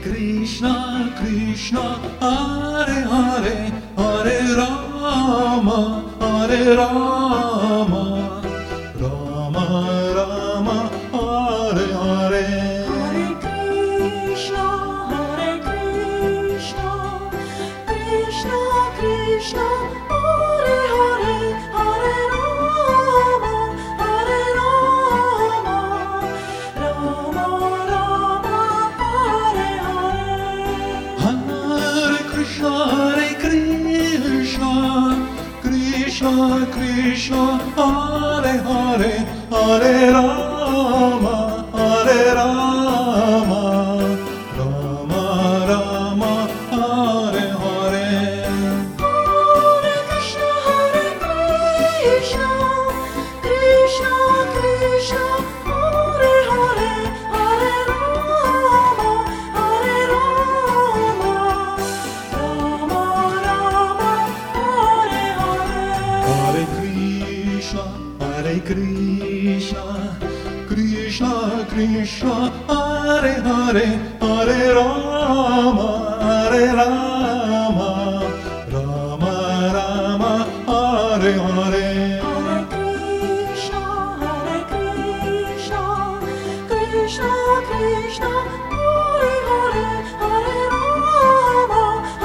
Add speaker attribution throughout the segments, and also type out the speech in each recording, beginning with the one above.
Speaker 1: Krishna, Krishna, Hare Hare, Hare Rama, Hare Rama, Rama Rama, Hare Hare.
Speaker 2: Hare Krishna, Krishna Krishna, Hare Hare, Hare Rama, Rama Rama, Hare Hare.
Speaker 1: Hare Krishna, Krishna Krishna, Hare Hare, Hare Rama, Rama Rama, Hare Hare.
Speaker 2: Hare Krishna, Krishna Krishna, Hare Hare, Hare Rama, Rama Hare Hare.
Speaker 1: Hare Krishna, Krishna Krishna, Hare Hare, Hare Rama, Rama Rama, Hare Hare.
Speaker 2: Hare Krishna, Krishna Krishna, Hare Hare, Hare Rama,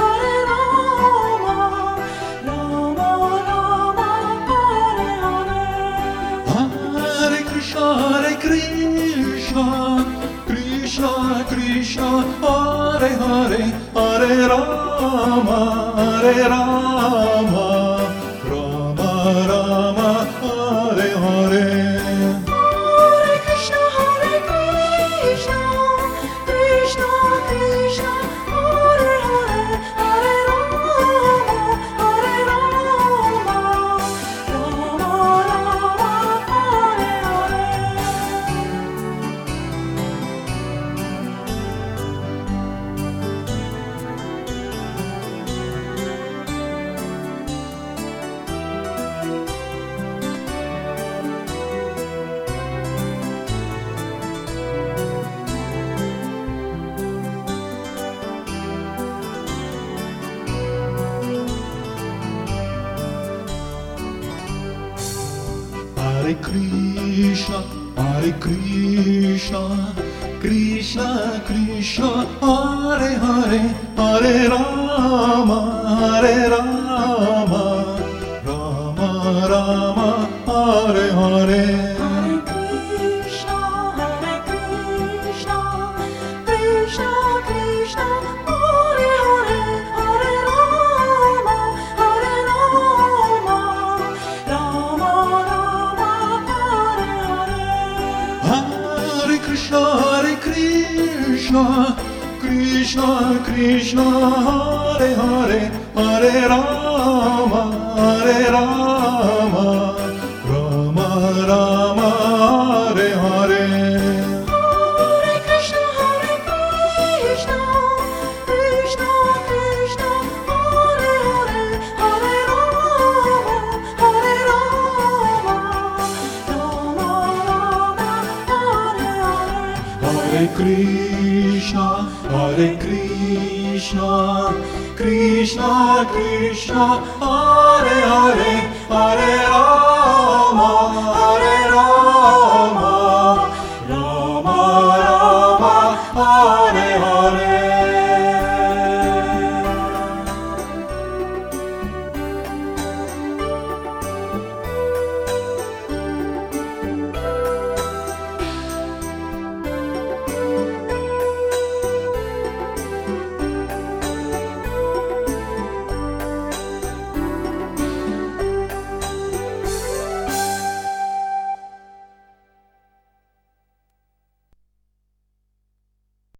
Speaker 2: Rama Hare Hare.
Speaker 1: Hare Krishna, Krishna Krishna, Hare Hare, Hare Rama, Rama Rama, Hare Hare.
Speaker 2: Hare Krishna, Krishna Krishna, Hare Hare, Hare Rama, Rama Hare Hare.
Speaker 1: Hare Krishna, Krishna Krishna, Hare Hare, Hare Rama, Rama Rama, Hare Hare.
Speaker 2: Hare Krishna, Krishna Krishna, Hare Hare, Hare Rama, Rama Hare Hare.
Speaker 1: Hare Krishna, Krishna Hare Hare, Hare Rama, Rama Rama, Hare Hare.
Speaker 2: Hare Krishna, Krishna Krishna, Hare Hare, Hare Rama, Rama Hare Hare.
Speaker 1: Hare Krishna, Krishna Krishna, Hare Hare, Hare Rama, Rama